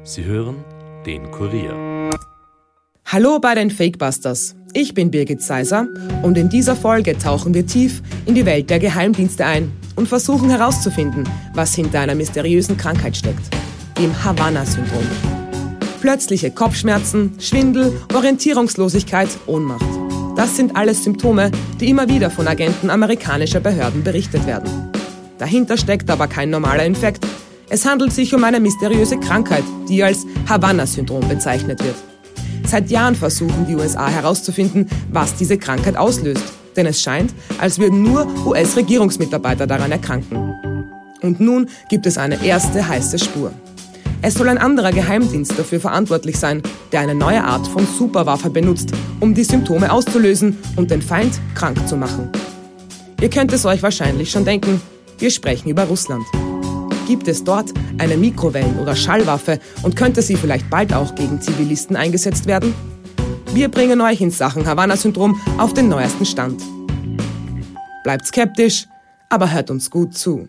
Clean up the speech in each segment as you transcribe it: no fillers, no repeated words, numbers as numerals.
Sie hören den Kurier. Hallo bei den Fakebusters. Ich bin Birgit Seiser und in dieser Folge tauchen wir tief in die Welt der Geheimdienste ein und versuchen herauszufinden, was hinter einer mysteriösen Krankheit steckt, dem Havanna-Syndrom. Plötzliche Kopfschmerzen, Schwindel, Orientierungslosigkeit, Ohnmacht. Das sind alles Symptome, die immer wieder von Agenten amerikanischer Behörden berichtet werden. Dahinter steckt aber kein normaler Infekt. Es handelt sich um eine mysteriöse Krankheit, die als Havanna-Syndrom bezeichnet wird. Seit Jahren versuchen die USA herauszufinden, was diese Krankheit auslöst. Denn es scheint, als würden nur US-Regierungsmitarbeiter daran erkranken. Und nun gibt es eine erste heiße Spur. Es soll ein anderer Geheimdienst dafür verantwortlich sein, der eine neue Art von Superwaffe benutzt, um die Symptome auszulösen und den Feind krank zu machen. Ihr könnt es euch wahrscheinlich schon denken, wir sprechen über Russland. Gibt es dort eine Mikrowellen- oder Schallwaffe und könnte sie vielleicht bald auch gegen Zivilisten eingesetzt werden? Wir bringen euch in Sachen Havanna-Syndrom auf den neuesten Stand. Bleibt skeptisch, aber hört uns gut zu.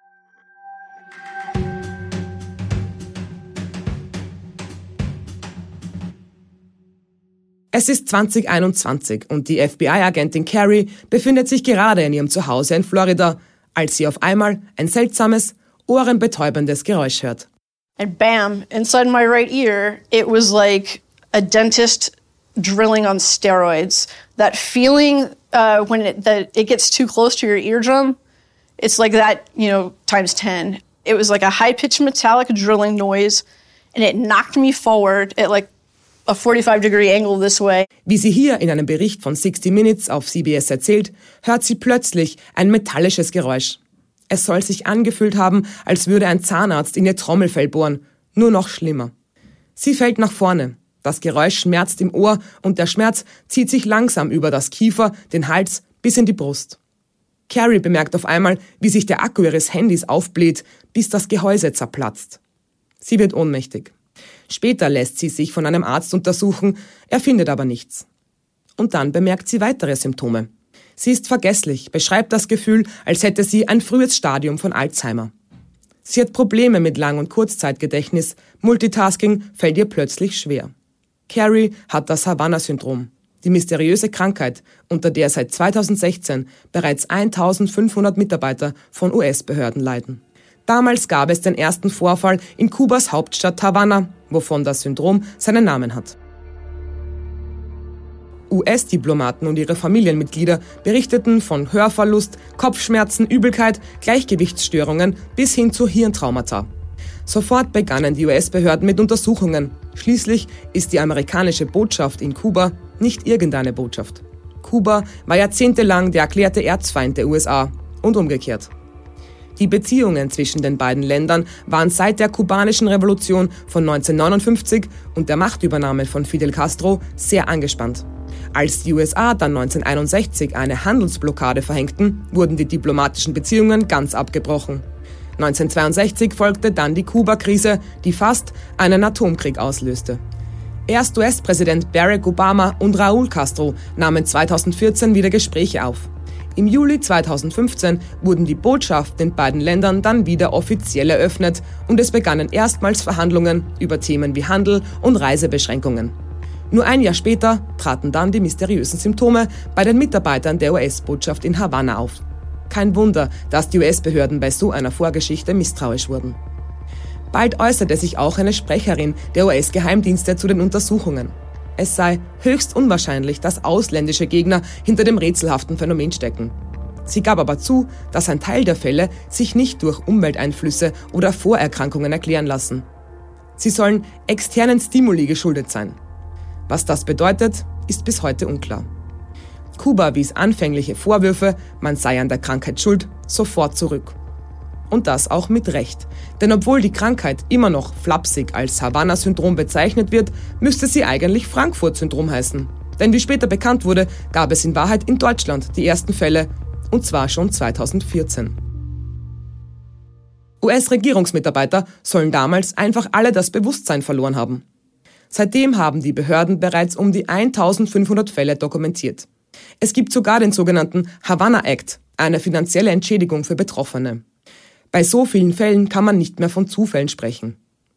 Es ist 2021 und die FBI-Agentin Carrie befindet sich gerade in ihrem Zuhause in Florida, als sie auf einmal ein seltsames, ohrenbetäubendes Geräusch hört. And bam, inside my right ear, it was like a dentist drilling on steroids. That feeling when it gets too close to your eardrum, it's like that, times 10. It was like a high-pitched metallic drilling noise, and it knocked me forward at like a 45-degree angle this way. Wie sie hier in einem Bericht von 60 Minutes auf CBS erzählt, hört sie plötzlich ein metallisches Geräusch. Es soll sich angefühlt haben, als würde ein Zahnarzt in ihr Trommelfell bohren, nur noch schlimmer. Sie fällt nach vorne. Das Geräusch schmerzt im Ohr und der Schmerz zieht sich langsam über das Kiefer, den Hals bis in die Brust. Carrie bemerkt auf einmal, wie sich der Akku ihres Handys aufbläht, bis das Gehäuse zerplatzt. Sie wird ohnmächtig. Später lässt sie sich von einem Arzt untersuchen, er findet aber nichts. Und dann bemerkt sie weitere Symptome. Sie ist vergesslich, beschreibt das Gefühl, als hätte sie ein frühes Stadium von Alzheimer. Sie hat Probleme mit Lang- und Kurzzeitgedächtnis, Multitasking fällt ihr plötzlich schwer. Carrie hat das Havanna-Syndrom, die mysteriöse Krankheit, unter der seit 2016 bereits 1500 Mitarbeiter von US-Behörden leiden. Damals gab es den ersten Vorfall in Kubas Hauptstadt Havanna, wovon das Syndrom seinen Namen hat. US-Diplomaten und ihre Familienmitglieder berichteten von Hörverlust, Kopfschmerzen, Übelkeit, Gleichgewichtsstörungen bis hin zu Hirntraumata. Sofort begannen die US-Behörden mit Untersuchungen. Schließlich ist die amerikanische Botschaft in Kuba nicht irgendeine Botschaft. Kuba war jahrzehntelang der erklärte Erzfeind der USA und umgekehrt. Die Beziehungen zwischen den beiden Ländern waren seit der kubanischen Revolution von 1959 und der Machtübernahme von Fidel Castro sehr angespannt. Als die USA dann 1961 eine Handelsblockade verhängten, wurden die diplomatischen Beziehungen ganz abgebrochen. 1962 folgte dann die Kuba-Krise, die fast einen Atomkrieg auslöste. Erst US-Präsident Barack Obama und Raúl Castro nahmen 2014 wieder Gespräche auf. Im Juli 2015 wurden die Botschaften in beiden Ländern dann wieder offiziell eröffnet und es begannen erstmals Verhandlungen über Themen wie Handel und Reisebeschränkungen. Nur ein Jahr später traten dann die mysteriösen Symptome bei den Mitarbeitern der US-Botschaft in Havanna auf. Kein Wunder, dass die US-Behörden bei so einer Vorgeschichte misstrauisch wurden. Bald äußerte sich auch eine Sprecherin der US-Geheimdienste zu den Untersuchungen. Es sei höchst unwahrscheinlich, dass ausländische Gegner hinter dem rätselhaften Phänomen stecken. Sie gab aber zu, dass ein Teil der Fälle sich nicht durch Umwelteinflüsse oder Vorerkrankungen erklären lassen. Sie sollen externen Stimuli geschuldet sein. Was das bedeutet, ist bis heute unklar. Kuba wies anfängliche Vorwürfe, man sei an der Krankheit schuld, sofort zurück. Und das auch mit Recht. Denn obwohl die Krankheit immer noch flapsig als Havanna-Syndrom bezeichnet wird, müsste sie eigentlich Frankfurt-Syndrom heißen. Denn wie später bekannt wurde, gab es in Wahrheit in Deutschland die ersten Fälle, und zwar schon 2014. US-Regierungsmitarbeiter sollen damals einfach alle das Bewusstsein verloren haben. Seitdem haben die Behörden bereits um die 1500 Fälle dokumentiert. Es gibt sogar den sogenannten Havanna Act, eine finanzielle Entschädigung für Betroffene. Bei so vielen Fällen kann man nicht mehr von Zufällen sprechen.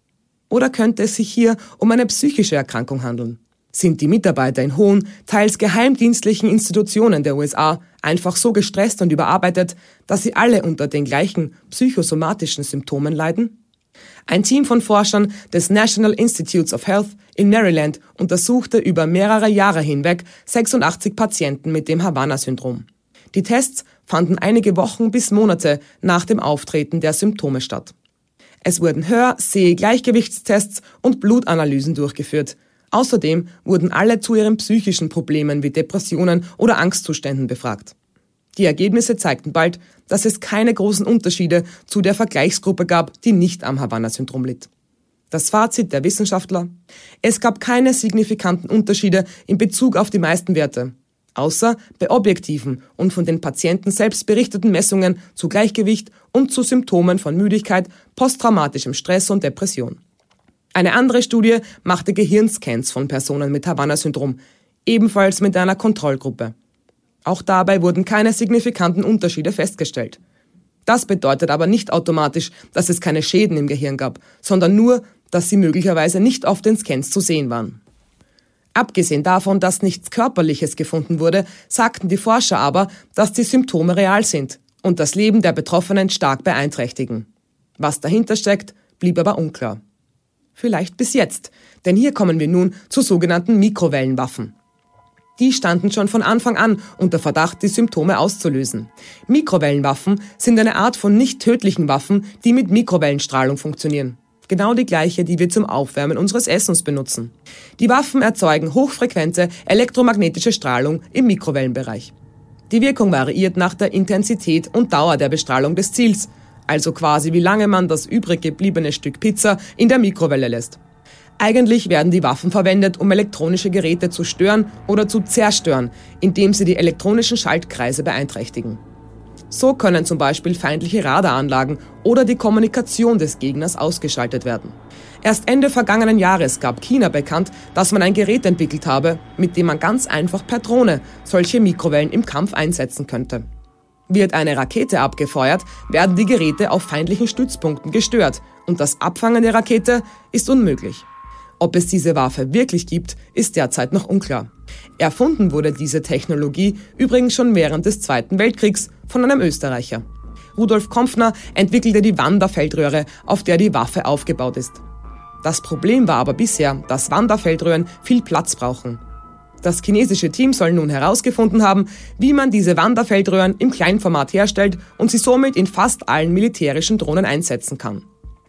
Oder könnte es sich hier um eine psychische Erkrankung handeln? Sind die Mitarbeiter in hohen, teils geheimdienstlichen Institutionen der USA einfach so gestresst und überarbeitet, dass sie alle unter den gleichen psychosomatischen Symptomen leiden? Ein Team von Forschern des National Institutes of Health in Maryland untersuchte über mehrere Jahre hinweg 86 Patienten mit dem Havana-Syndrom. Die Tests fanden einige Wochen bis Monate nach dem Auftreten der Symptome statt. Es wurden Hör-Seh-Gleichgewichtstests und Blutanalysen durchgeführt. Außerdem wurden alle zu ihren psychischen Problemen wie Depressionen oder Angstzuständen befragt. Die Ergebnisse zeigten bald, dass es keine großen Unterschiede zu der Vergleichsgruppe gab, die nicht am Havana-Syndrom litt. Das Fazit der Wissenschaftler: Es gab keine signifikanten Unterschiede in Bezug auf die meisten Werte, außer bei objektiven und von den Patienten selbst berichteten Messungen zu Gleichgewicht und zu Symptomen von Müdigkeit, posttraumatischem Stress und Depression. Eine andere Studie machte Gehirnscans von Personen mit Havana-Syndrom, ebenfalls mit einer Kontrollgruppe. Auch dabei wurden keine signifikanten Unterschiede festgestellt. Das bedeutet aber nicht automatisch, dass es keine Schäden im Gehirn gab, sondern nur, dass sie möglicherweise nicht auf den Scans zu sehen waren. Abgesehen davon, dass nichts Körperliches gefunden wurde, sagten die Forscher aber, dass die Symptome real sind und das Leben der Betroffenen stark beeinträchtigen. Was dahinter steckt, blieb aber unklar. Vielleicht bis jetzt, denn hier kommen wir nun zu sogenannten Mikrowellenwaffen. Die standen schon von Anfang an unter Verdacht, die Symptome auszulösen. Mikrowellenwaffen sind eine Art von nicht tödlichen Waffen, die mit Mikrowellenstrahlung funktionieren. Genau die gleiche, die wir zum Aufwärmen unseres Essens benutzen. Die Waffen erzeugen hochfrequente elektromagnetische Strahlung im Mikrowellenbereich. Die Wirkung variiert nach der Intensität und Dauer der Bestrahlung des Ziels, also quasi wie lange man das übrig gebliebene Stück Pizza in der Mikrowelle lässt. Eigentlich werden die Waffen verwendet, um elektronische Geräte zu stören oder zu zerstören, indem sie die elektronischen Schaltkreise beeinträchtigen. So können zum Beispiel feindliche Radaranlagen oder die Kommunikation des Gegners ausgeschaltet werden. Erst Ende vergangenen Jahres gab China bekannt, dass man ein Gerät entwickelt habe, mit dem man ganz einfach per Drohne solche Mikrowellen im Kampf einsetzen könnte. Wird eine Rakete abgefeuert, werden die Geräte auf feindlichen Stützpunkten gestört und das Abfangen der Rakete ist unmöglich. Ob es diese Waffe wirklich gibt, ist derzeit noch unklar. Erfunden wurde diese Technologie übrigens schon während des Zweiten Weltkriegs von einem Österreicher. Rudolf Kompfner entwickelte die Wanderfeldröhre, auf der die Waffe aufgebaut ist. Das Problem war aber bisher, dass Wanderfeldröhren viel Platz brauchen. Das chinesische Team soll nun herausgefunden haben, wie man diese Wanderfeldröhren im Kleinformat herstellt und sie somit in fast allen militärischen Drohnen einsetzen kann.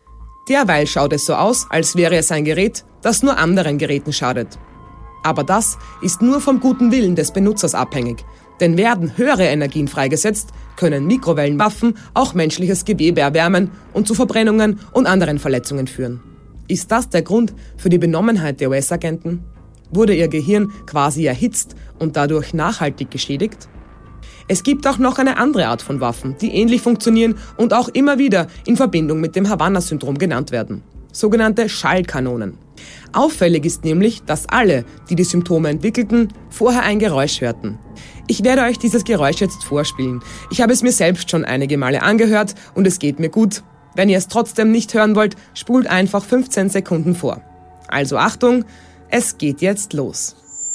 Derweil schaut es so aus, als wäre es ein Gerät, das nur anderen Geräten schadet. Aber das ist nur vom guten Willen des Benutzers abhängig. Denn werden höhere Energien freigesetzt, können Mikrowellenwaffen auch menschliches Gewebe erwärmen und zu Verbrennungen und anderen Verletzungen führen. Ist das der Grund für die Benommenheit der US-Agenten? Wurde ihr Gehirn quasi erhitzt und dadurch nachhaltig geschädigt? Es gibt auch noch eine andere Art von Waffen, die ähnlich funktionieren und auch immer wieder in Verbindung mit dem Havana-Syndrom genannt werden. Sogenannte Schallkanonen. Auffällig ist nämlich, dass alle, die die Symptome entwickelten, vorher ein Geräusch hörten. Ich werde euch dieses Geräusch jetzt vorspielen. Ich habe es mir selbst schon einige Male angehört und es geht mir gut. Wenn ihr es trotzdem nicht hören wollt, spult einfach 15 Sekunden vor. Also Achtung, es geht jetzt los.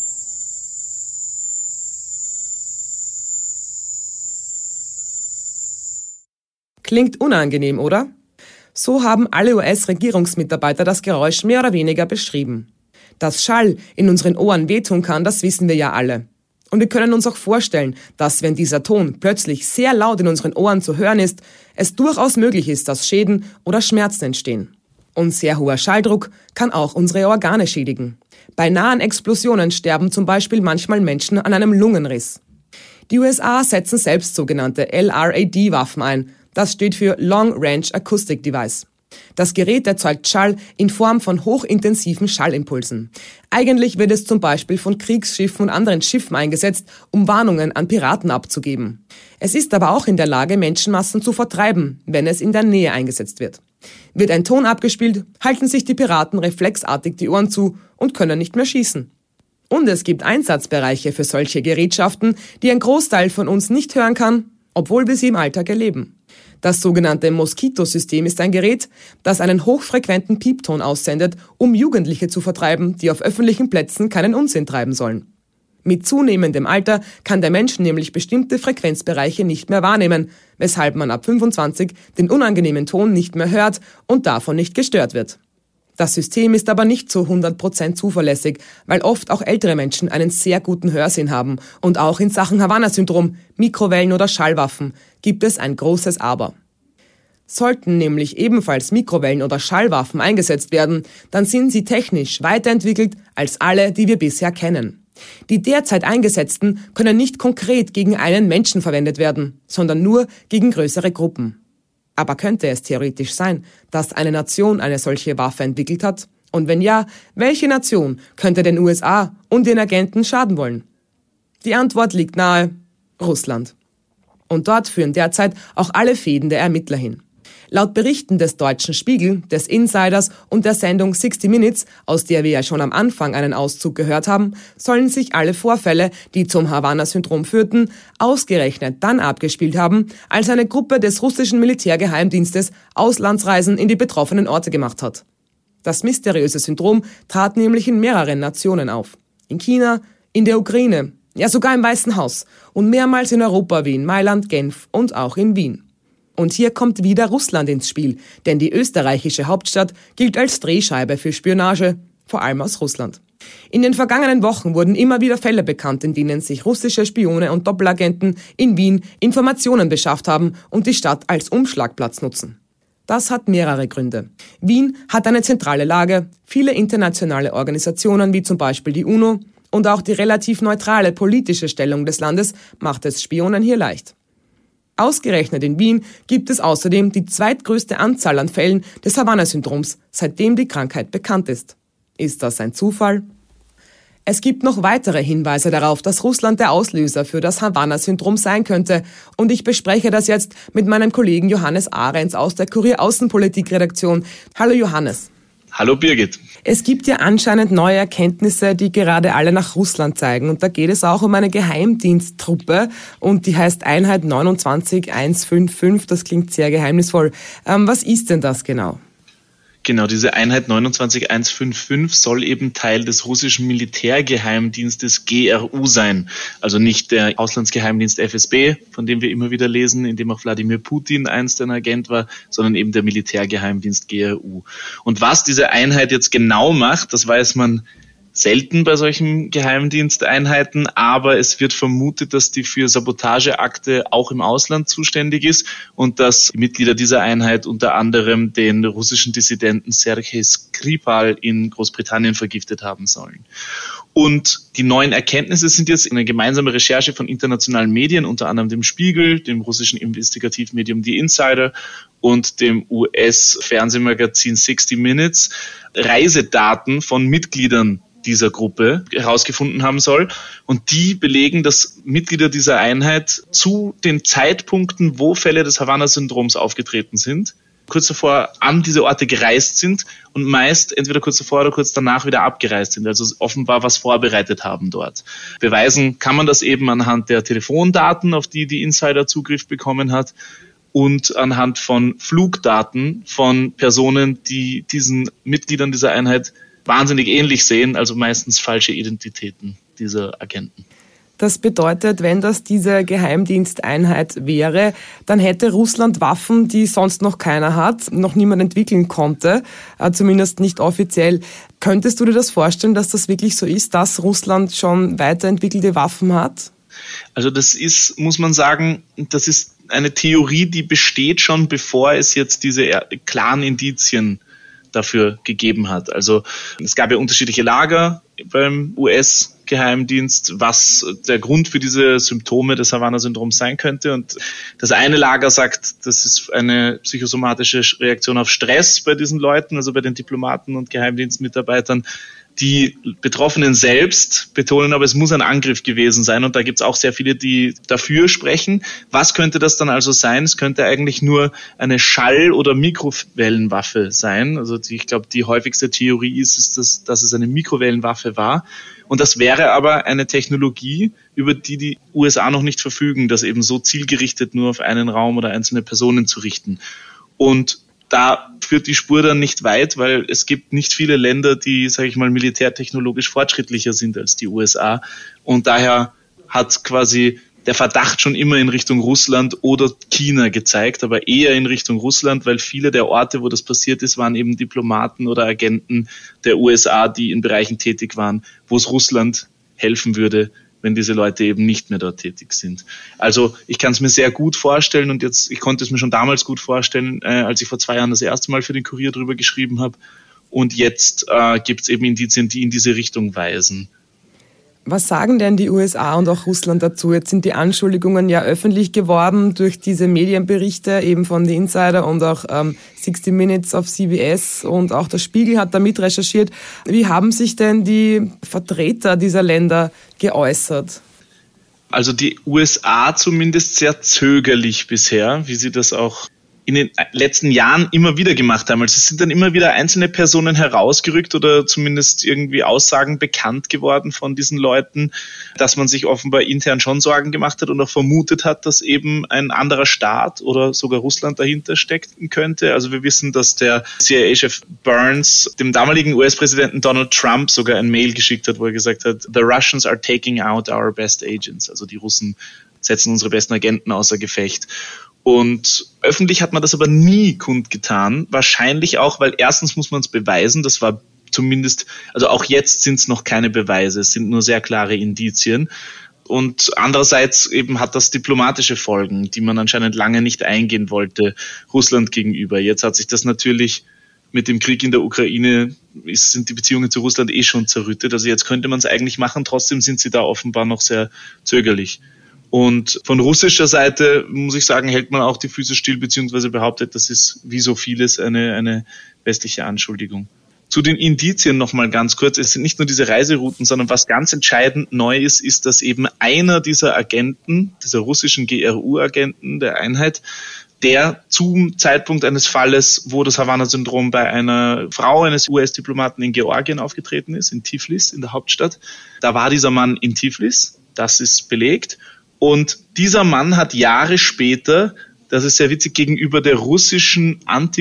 Klingt unangenehm, oder? So haben alle US-Regierungsmitarbeiter das Geräusch mehr oder weniger beschrieben. Dass Schall in unseren Ohren wehtun kann, das wissen wir ja alle. Und wir können uns auch vorstellen, dass wenn dieser Ton plötzlich sehr laut in unseren Ohren zu hören ist, es durchaus möglich ist, dass Schäden oder Schmerzen entstehen. Und sehr hoher Schalldruck kann auch unsere Organe schädigen. Bei nahen Explosionen sterben zum Beispiel manchmal Menschen an einem Lungenriss. Die USA setzen selbst sogenannte LRAD-Waffen ein. Das steht für Long Range Acoustic Device. Das Gerät erzeugt Schall in Form von hochintensiven Schallimpulsen. Eigentlich wird es zum Beispiel von Kriegsschiffen und anderen Schiffen eingesetzt, um Warnungen an Piraten abzugeben. Es ist aber auch in der Lage, Menschenmassen zu vertreiben, wenn es in der Nähe eingesetzt wird. Wird ein Ton abgespielt, halten sich die Piraten reflexartig die Ohren zu und können nicht mehr schießen. Und es gibt Einsatzbereiche für solche Gerätschaften, die ein Großteil von uns nicht hören kann, obwohl wir sie im Alltag erleben. Das sogenannte Moskito-System ist ein Gerät, das einen hochfrequenten Piepton aussendet, um Jugendliche zu vertreiben, die auf öffentlichen Plätzen keinen Unsinn treiben sollen. Mit zunehmendem Alter kann der Mensch nämlich bestimmte Frequenzbereiche nicht mehr wahrnehmen, weshalb man ab 25 den unangenehmen Ton nicht mehr hört und davon nicht gestört wird. Das System ist aber nicht zu 100% zuverlässig, weil oft auch ältere Menschen einen sehr guten Hörsinn haben. Und auch in Sachen Havanna-Syndrom, Mikrowellen oder Schallwaffen gibt es ein großes Aber. Sollten nämlich ebenfalls Mikrowellen oder Schallwaffen eingesetzt werden, dann sind sie technisch weiterentwickelt als alle, die wir bisher kennen. Die derzeit eingesetzten können nicht konkret gegen einen Menschen verwendet werden, sondern nur gegen größere Gruppen. Aber könnte es theoretisch sein, dass eine Nation eine solche Waffe entwickelt hat? Und wenn ja, welche Nation könnte den USA und den Agenten schaden wollen? Die Antwort liegt nahe: Russland. Und dort führen derzeit auch alle Fäden der Ermittler hin. Laut Berichten des Deutschen Spiegel, des Insiders und der Sendung 60 Minutes, aus der wir ja schon am Anfang einen Auszug gehört haben, sollen sich alle Vorfälle, die zum Havanna-Syndrom führten, ausgerechnet dann abgespielt haben, als eine Gruppe des russischen Militärgeheimdienstes Auslandsreisen in die betroffenen Orte gemacht hat. Das mysteriöse Syndrom trat nämlich in mehreren Nationen auf. In China, in der Ukraine, ja sogar im Weißen Haus und mehrmals in Europa wie in Mailand, Genf und auch in Wien. Und hier kommt wieder Russland ins Spiel, denn die österreichische Hauptstadt gilt als Drehscheibe für Spionage, vor allem aus Russland. In den vergangenen Wochen wurden immer wieder Fälle bekannt, in denen sich russische Spione und Doppelagenten in Wien Informationen beschafft haben und die Stadt als Umschlagplatz nutzen. Das hat mehrere Gründe. Wien hat eine zentrale Lage, viele internationale Organisationen wie zum Beispiel die UNO und auch die relativ neutrale politische Stellung des Landes macht es Spionen hier leicht. Ausgerechnet in Wien gibt es außerdem die zweitgrößte Anzahl an Fällen des Havanna-Syndroms, seitdem die Krankheit bekannt ist. Ist das ein Zufall? Es gibt noch weitere Hinweise darauf, dass Russland der Auslöser für das Havanna-Syndrom sein könnte. Und ich bespreche das jetzt mit meinem Kollegen Johannes Ahrens aus der Kurier Außenpolitik-Redaktion. Hallo Johannes. Hallo Birgit. Es gibt ja anscheinend neue Erkenntnisse, die gerade alle nach Russland zeigen. Und da geht es auch um eine Geheimdiensttruppe und die heißt Einheit 29155. Das klingt sehr geheimnisvoll. Was ist denn das genau? Genau, diese Einheit 29155 soll eben Teil des russischen Militärgeheimdienstes GRU sein. Also nicht der Auslandsgeheimdienst FSB, von dem wir immer wieder lesen, in dem auch Wladimir Putin einst ein Agent war, sondern eben der Militärgeheimdienst GRU. Und was diese Einheit jetzt genau macht, das weiß man selten bei solchen Geheimdiensteinheiten, aber es wird vermutet, dass die für Sabotageakte auch im Ausland zuständig ist und dass die Mitglieder dieser Einheit unter anderem den russischen Dissidenten Sergei Skripal in Großbritannien vergiftet haben sollen. Und die neuen Erkenntnisse sind jetzt eine gemeinsame Recherche von internationalen Medien, unter anderem dem Spiegel, dem russischen Investigativmedium The Insider und dem US-Fernsehmagazin 60 Minutes, Reisedaten von Mitgliedern dieser Gruppe herausgefunden haben soll. Und die belegen, dass Mitglieder dieser Einheit zu den Zeitpunkten, wo Fälle des Havanna-Syndroms aufgetreten sind, kurz davor an diese Orte gereist sind und meist entweder kurz davor oder kurz danach wieder abgereist sind, also offenbar was vorbereitet haben dort. Beweisen kann man das eben anhand der Telefondaten, auf die die Insider Zugriff bekommen hat, und anhand von Flugdaten von Personen, die diesen Mitgliedern dieser Einheit wahnsinnig ähnlich sehen, also meistens falsche Identitäten dieser Agenten. Das bedeutet, wenn das diese Geheimdiensteinheit wäre, dann hätte Russland Waffen, die sonst noch keiner hat, noch niemand entwickeln konnte, zumindest nicht offiziell. Könntest du dir das vorstellen, dass das wirklich so ist, dass Russland schon weiterentwickelte Waffen hat? Also das ist, muss man sagen, das ist eine Theorie, die besteht schon, bevor es jetzt diese klaren Indizien dafür gegeben hat. Also es gab ja unterschiedliche Lager beim US-Geheimdienst, was der Grund für diese Symptome des Havanna-Syndroms sein könnte. Und das eine Lager sagt, das ist eine psychosomatische Reaktion auf Stress bei diesen Leuten, also bei den Diplomaten und Geheimdienstmitarbeitern. Die Betroffenen selbst betonen aber, es muss ein Angriff gewesen sein und da gibt es auch sehr viele, die dafür sprechen. Was könnte das dann also sein? Es könnte eigentlich nur eine Schall- oder Mikrowellenwaffe sein. Also ich glaube, die häufigste Theorie ist, dass es eine Mikrowellenwaffe war. Und das wäre aber eine Technologie, über die USA noch nicht verfügen, das eben so zielgerichtet nur auf einen Raum oder einzelne Personen zu richten. Und da führt die Spur dann nicht weit, weil es gibt nicht viele Länder, die, sage ich mal, militärtechnologisch fortschrittlicher sind als die USA. Und daher hat quasi der Verdacht schon immer in Richtung Russland oder China gezeigt, aber eher in Richtung Russland, weil viele der Orte, wo das passiert ist, waren eben Diplomaten oder Agenten der USA, die in Bereichen tätig waren, wo es Russland helfen würde, wenn diese Leute eben nicht mehr dort tätig sind. Also ich kann es mir sehr gut vorstellen und ich konnte es mir schon damals gut vorstellen, als ich vor 2 Jahren das erste Mal für den Kurier drüber geschrieben habe. Und jetzt gibt es eben Indizien, die in diese Richtung weisen. Was sagen denn die USA und auch Russland dazu? Jetzt sind die Anschuldigungen ja öffentlich geworden durch diese Medienberichte eben von The Insider und auch 60 Minutes auf CBS und auch der Spiegel hat da mit recherchiert. Wie haben sich denn die Vertreter dieser Länder geäußert? Also die USA zumindest sehr zögerlich bisher, wie sie das auch in den letzten Jahren immer wieder gemacht haben. Also es sind dann immer wieder einzelne Personen herausgerückt oder zumindest irgendwie Aussagen bekannt geworden von diesen Leuten, dass man sich offenbar intern schon Sorgen gemacht hat und auch vermutet hat, dass eben ein anderer Staat oder sogar Russland dahinter stecken könnte. Also wir wissen, dass der CIA-Chef Burns dem damaligen US-Präsidenten Donald Trump sogar ein Mail geschickt hat, wo er gesagt hat, "The Russians are taking out our best agents." Also die Russen setzen unsere besten Agenten außer Gefecht. Und öffentlich hat man das aber nie kundgetan. Wahrscheinlich auch, weil erstens muss man es beweisen. Das war zumindest, also auch jetzt sind es noch keine Beweise. Es sind nur sehr klare Indizien. Und andererseits eben hat das diplomatische Folgen, die man anscheinend lange nicht eingehen wollte, Russland gegenüber. Jetzt hat sich das natürlich mit dem Krieg in der Ukraine, sind die Beziehungen zu Russland schon zerrüttet. Also jetzt könnte man es eigentlich machen. Trotzdem sind sie da offenbar noch sehr zögerlich. Und von russischer Seite, muss ich sagen, hält man auch die Füße still, beziehungsweise behauptet, das ist wie so vieles eine westliche Anschuldigung. Zu den Indizien nochmal ganz kurz. Es sind nicht nur diese Reiserouten, sondern was ganz entscheidend neu ist, dass eben einer dieser Agenten, dieser russischen GRU-Agenten der Einheit, der zum Zeitpunkt eines Falles, wo das Havanna-Syndrom bei einer Frau eines US-Diplomaten in Georgien aufgetreten ist, in Tiflis, in der Hauptstadt, da war dieser Mann in Tiflis, das ist belegt. Und dieser Mann hat Jahre später, das ist sehr witzig, gegenüber der russischen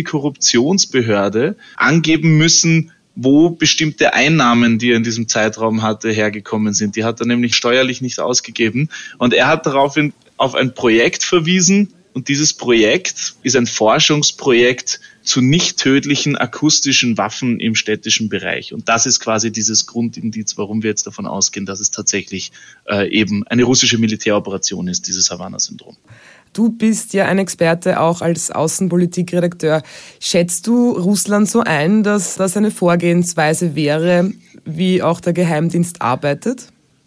Antikorruptionsbehörde angeben müssen, wo bestimmte Einnahmen, die er in diesem Zeitraum hatte, hergekommen sind. Die hat er nämlich steuerlich nicht ausgegeben. Und er hat daraufhin auf ein Projekt verwiesen. Und dieses Projekt ist ein Forschungsprojekt zu nicht tödlichen akustischen Waffen im städtischen Bereich. Und das ist quasi dieses Grundindiz, warum wir jetzt davon ausgehen, dass es tatsächlich eben eine russische Militäroperation ist, dieses Havanna-Syndrom. Du bist ja ein Experte auch als Außenpolitikredakteur. Schätzt du Russland so ein, dass das eine Vorgehensweise wäre, wie auch der Geheimdienst arbeitet?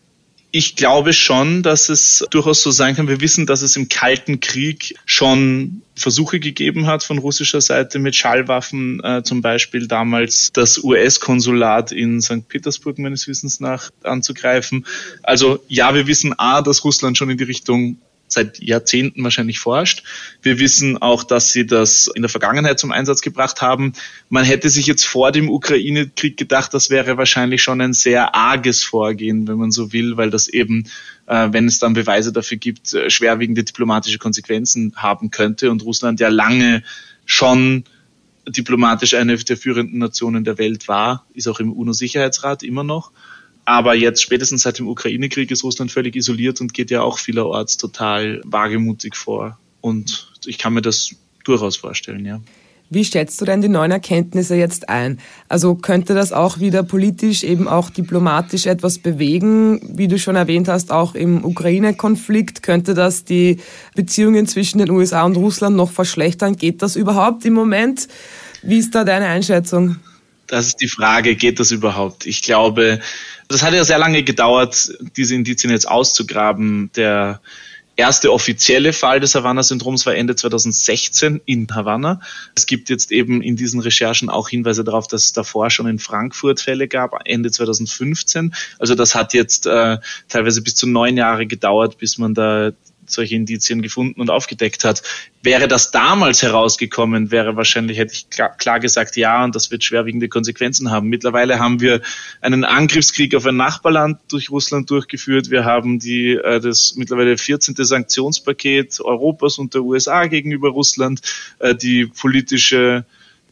Ich glaube schon, dass es durchaus so sein kann. Wir wissen, dass es im Kalten Krieg schon Versuche gegeben hat von russischer Seite mit Schallwaffen, zum Beispiel damals das US-Konsulat in St. Petersburg meines Wissens nach anzugreifen. Also ja, wir wissen dass Russland schon in die Richtung seit Jahrzehnten wahrscheinlich forscht. Wir wissen auch, dass sie das in der Vergangenheit zum Einsatz gebracht haben. Man hätte sich jetzt vor dem Ukraine-Krieg gedacht, das wäre wahrscheinlich schon ein sehr arges Vorgehen, wenn man so will, weil das eben, wenn es dann Beweise dafür gibt, schwerwiegende diplomatische Konsequenzen haben könnte und Russland ja lange schon diplomatisch eine der führenden Nationen der Welt war, ist auch im UNO-Sicherheitsrat immer noch. Aber jetzt spätestens seit dem Ukraine-Krieg ist Russland völlig isoliert und geht ja auch vielerorts total wagemutig vor. Und ich kann mir das durchaus vorstellen, ja. Wie schätzt du denn die neuen Erkenntnisse jetzt ein? Also könnte das auch wieder politisch, eben auch diplomatisch etwas bewegen? Wie du schon erwähnt hast, auch im Ukraine-Konflikt könnte das die Beziehungen zwischen den USA und Russland noch verschlechtern. Geht das überhaupt im Moment? Wie ist da deine Einschätzung? Das ist die Frage, geht das überhaupt? Ich glaube, das hat ja sehr lange gedauert, diese Indizien jetzt auszugraben. Der erste offizielle Fall des Havanna-Syndroms war Ende 2016 in Havanna. Es gibt jetzt eben in diesen Recherchen auch Hinweise darauf, dass es davor schon in Frankfurt Fälle gab, Ende 2015. Also das hat jetzt teilweise bis zu 9 Jahre gedauert, bis man da solche Indizien gefunden und aufgedeckt hat. Wäre das damals herausgekommen, hätte ich klar gesagt, ja, und das wird schwerwiegende Konsequenzen haben. Mittlerweile haben wir einen Angriffskrieg auf ein Nachbarland durch Russland durchgeführt. Wir haben das mittlerweile 14. Sanktionspaket Europas und der USA gegenüber Russland. Die politische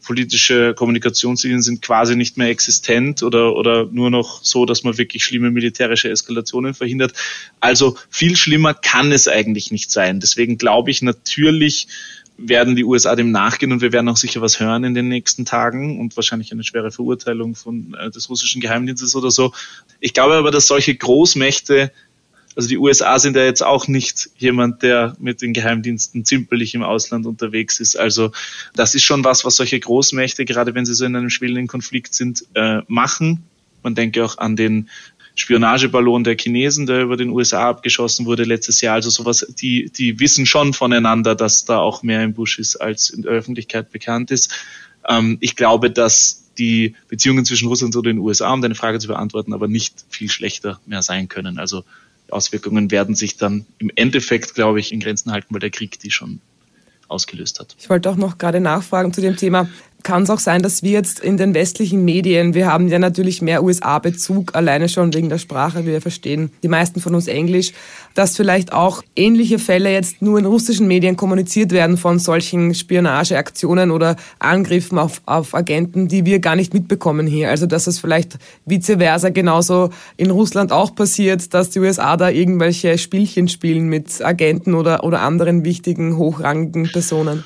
Kommunikationslinien sind quasi nicht mehr existent oder nur noch so, dass man wirklich schlimme militärische Eskalationen verhindert. Also viel schlimmer kann es eigentlich nicht sein. Deswegen glaube ich, natürlich werden die USA dem nachgehen und wir werden auch sicher was hören in den nächsten Tagen und wahrscheinlich eine schwere Verurteilung des russischen Geheimdienstes oder so. Ich glaube aber, dass solche Großmächte, also die USA sind ja jetzt auch nicht jemand, der mit den Geheimdiensten zimperlich im Ausland unterwegs ist. Also das ist schon was solche Großmächte, gerade wenn sie so in einem schwelenden Konflikt sind, machen. Man denke auch an den Spionageballon der Chinesen, der über den USA abgeschossen wurde letztes Jahr. Also sowas, die wissen schon voneinander, dass da auch mehr im Busch ist, als in der Öffentlichkeit bekannt ist. Ich glaube, dass die Beziehungen zwischen Russland und den USA, um deine Frage zu beantworten, aber nicht viel schlechter mehr sein können. Also Auswirkungen werden sich dann im Endeffekt, glaube ich, in Grenzen halten, weil der Krieg die schon ausgelöst hat. Ich wollte auch noch gerade nachfragen zu dem Thema. Kann es auch sein, dass wir jetzt in den westlichen Medien, wir haben ja natürlich mehr USA-Bezug, alleine schon wegen der Sprache, wir verstehen die meisten von uns Englisch, dass vielleicht auch ähnliche Fälle jetzt nur in russischen Medien kommuniziert werden von solchen Spionageaktionen oder Angriffen auf Agenten, die wir gar nicht mitbekommen hier. Also dass es vielleicht vice versa genauso in Russland auch passiert, dass die USA da irgendwelche Spielchen spielen mit Agenten oder anderen wichtigen, hochrangigen Personen.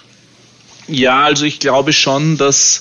Ja, also ich glaube schon, dass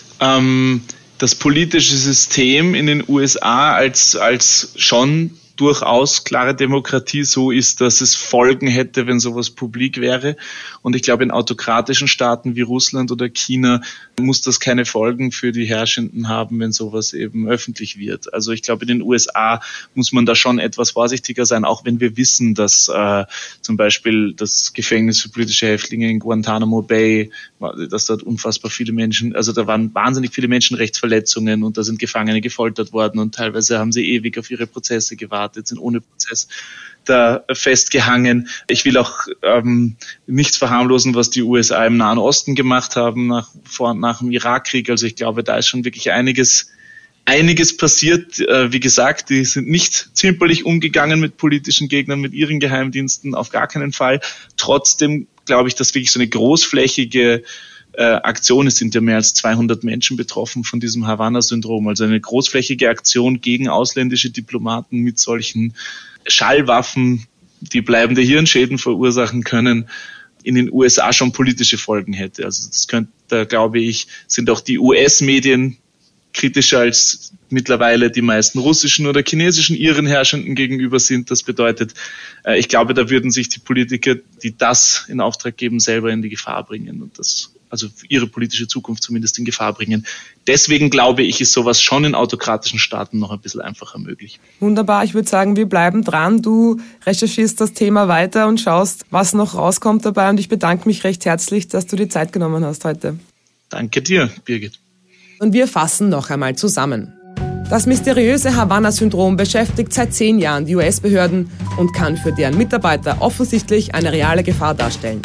das politische System in den USA als schon durchaus klare Demokratie so ist, dass es Folgen hätte, wenn sowas publik wäre. Und ich glaube, in autokratischen Staaten wie Russland oder China muss das keine Folgen für die Herrschenden haben, wenn sowas eben öffentlich wird. Also ich glaube, in den USA muss man da schon etwas vorsichtiger sein, auch wenn wir wissen, dass zum Beispiel das Gefängnis für politische Häftlinge in Guantanamo Bay, dass dort unfassbar viele Menschen, also da waren wahnsinnig viele Menschenrechtsverletzungen und da sind Gefangene gefoltert worden und teilweise haben sie ewig auf ihre Prozesse gewartet, sind ohne Prozess da festgehangen. Ich will auch nichts verharmlosen, was die USA im Nahen Osten gemacht haben vor und nach dem Irakkrieg. Also ich glaube, da ist schon wirklich einiges passiert. Wie gesagt, die sind nicht zimperlich umgegangen mit politischen Gegnern, mit ihren Geheimdiensten, auf gar keinen Fall. Trotzdem glaube ich, dass wirklich so eine großflächige Aktion, es sind ja mehr als 200 Menschen betroffen von diesem Havanna-Syndrom, also eine großflächige Aktion gegen ausländische Diplomaten mit solchen Schallwaffen, die bleibende Hirnschäden verursachen können, in den USA schon politische Folgen hätte. Also das könnte, glaube ich, sind auch die US-Medien kritischer als mittlerweile die meisten russischen oder chinesischen ihren Herrschenden gegenüber sind. Das bedeutet, ich glaube, da würden sich die Politiker, die das in Auftrag geben, selber in die Gefahr bringen und das, also ihre politische Zukunft zumindest in Gefahr bringen. Deswegen glaube ich, ist sowas schon in autokratischen Staaten noch ein bisschen einfacher möglich. Wunderbar, ich würde sagen, wir bleiben dran. Du recherchierst das Thema weiter und schaust, was noch rauskommt dabei. Und ich bedanke mich recht herzlich, dass du dir Zeit genommen hast heute. Danke dir, Birgit. Und wir fassen noch einmal zusammen. Das mysteriöse Havanna-Syndrom beschäftigt seit 10 Jahren die US-Behörden und kann für deren Mitarbeiter offensichtlich eine reale Gefahr darstellen.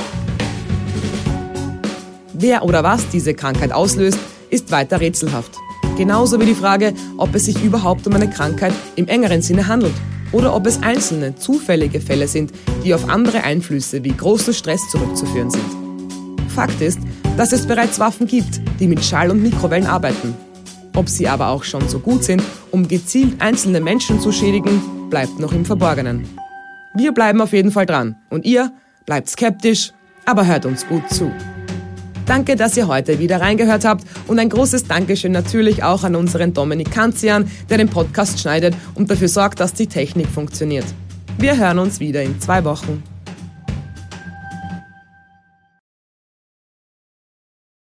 Wer oder was diese Krankheit auslöst, ist weiter rätselhaft. Genauso wie die Frage, ob es sich überhaupt um eine Krankheit im engeren Sinne handelt oder ob es einzelne, zufällige Fälle sind, die auf andere Einflüsse wie großen Stress zurückzuführen sind. Fakt ist, dass es bereits Waffen gibt, die mit Schall- und Mikrowellen arbeiten. Ob sie aber auch schon so gut sind, um gezielt einzelne Menschen zu schädigen, bleibt noch im Verborgenen. Wir bleiben auf jeden Fall dran und ihr bleibt skeptisch, aber hört uns gut zu. Danke, dass ihr heute wieder reingehört habt und ein großes Dankeschön natürlich auch an unseren Dominik Kanzian, der den Podcast schneidet und dafür sorgt, dass die Technik funktioniert. Wir hören uns wieder in 2 Wochen.